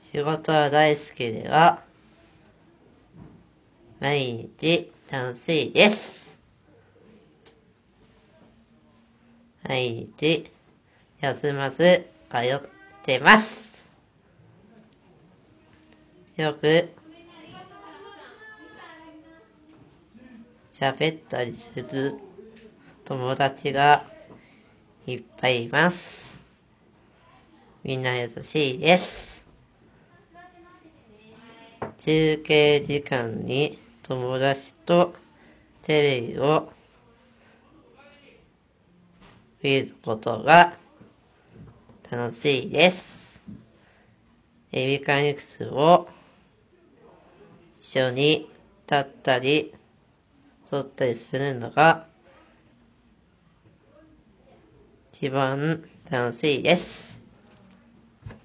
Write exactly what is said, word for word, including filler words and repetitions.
仕事は大好きでは、毎日楽しいです。毎日休まず通ってます。よく喋ったりする友達がいっぱいいます。みんな優しいです。休憩時間に友達とテレビを見ることが楽しいです。エビカニクスを一緒に立ったり撮ったりするのが一番楽しいです。